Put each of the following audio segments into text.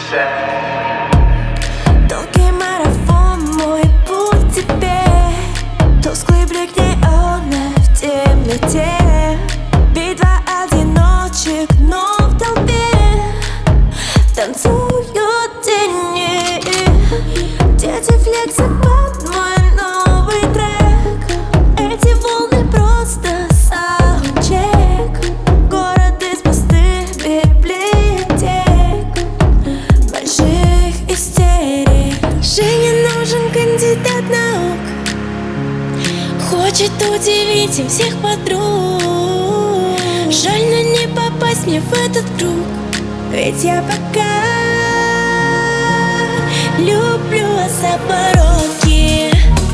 Долгий марафон, мой путь теперь. Тусклый блик неона в темноте. Битва одиночек, но в толпе танцуют тени. Дети флексят под мой новый трек. Эти волны просто саундчек. Город из пустых библиотек, больших истерик. Жене нужен кандидат наук, хочет удивить им всех подруг. Жаль, но не попасть мне в этот круг, ведь я пока люблю обороки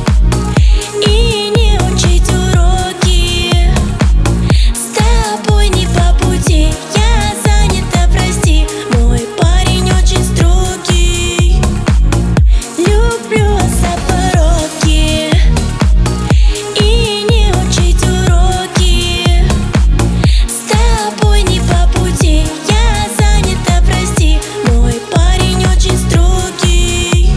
и не учить уроки. С тобой не по пути, я занята, прости. Мой парень очень строгий. Люблю обороки и не учить уроки. С тобой не по пути, я занята, прости. Мой парень очень строгий.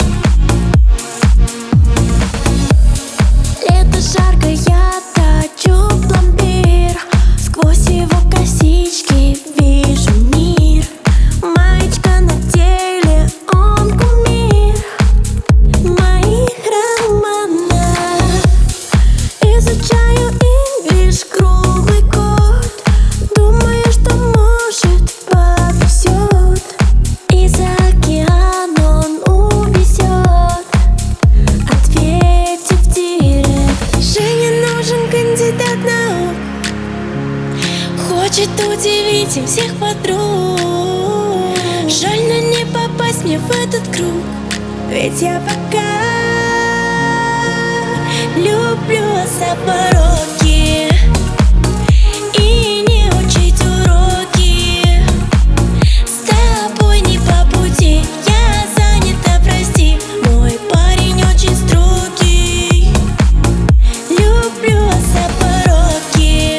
Лето жарко, я точу пломбир. Сквозь его косички вижу мир. Маечка на теле, он кумир моих романов. Изучаю инглиш круглый год. Думаю, что может повезет, и за океан он увезет, ответив директ. Жене нужен кандидат наук, хочет удивить им всех подруг. Жаль, но не попасть мне в этот круг, ведь я пока люблю обороки и не учить уроки. С тобой не по пути, я занята, прости. Мой парень очень строгий. Люблю обороки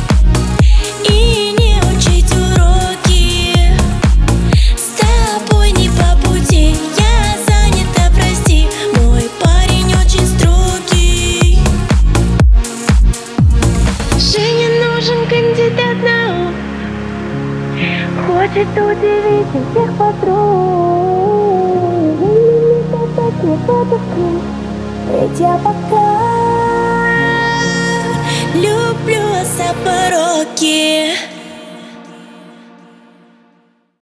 и не учить уроки. С тобой не по пути, я занята, прости. Мой парень очень строгий. Жене нужен кандидат наук, хочет удивить им всех подруг. Не попасть мне в этот круг, ведь я пока люблю обороки.